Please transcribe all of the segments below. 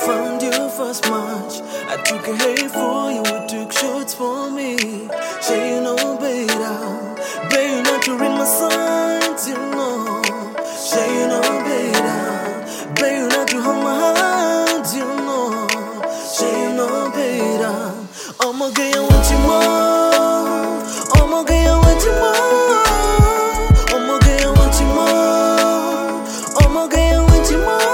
found you first March, I took a hate for you, you took shots for me. Say you know better, but you not to read my signs, you know. Say you know better, but you not to hold my hands, you know. Say you know better. I'm okay, I want you more. I'm okay, I want you more. I'm okay, I want you more. I'm okay, I want you more.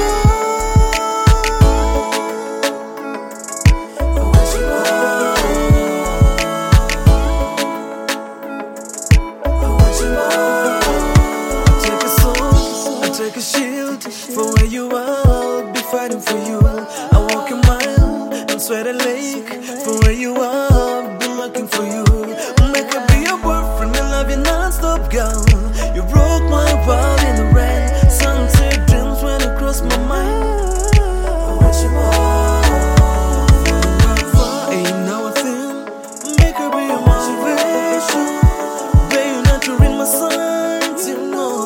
Take a shield for where you are, I'll be fighting for you. I walk a mile and sweat a lake for where you are, I'll be looking for you. Make her be your boyfriend, me love you non-stop, girl. You broke my world in the rain. Sunset dreams when you cross my mind. I want you more. Ain't now a thing. Make her be your motivation. Babe, you not to read my signs, you know.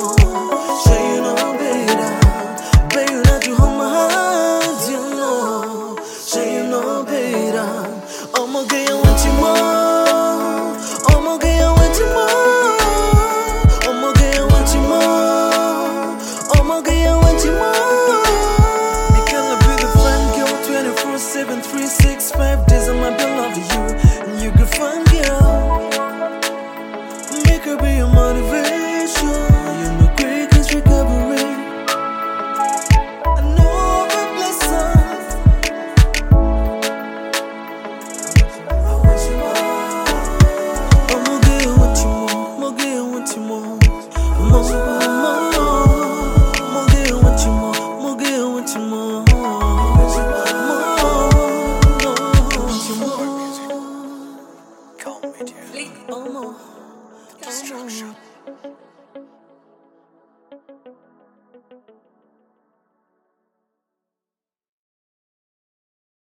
I'm okay, I want you more. I'm okay, I want you more. I'm okay, I want you more. I'm okay, I want you more. You can be the fun girl 24/7, 365 days. I might be loving you, and you can find girl. Make her be your motivation. You're my greatest recovery. I know the blessings. I'm gonna get what you want, I'm gonna get what you want.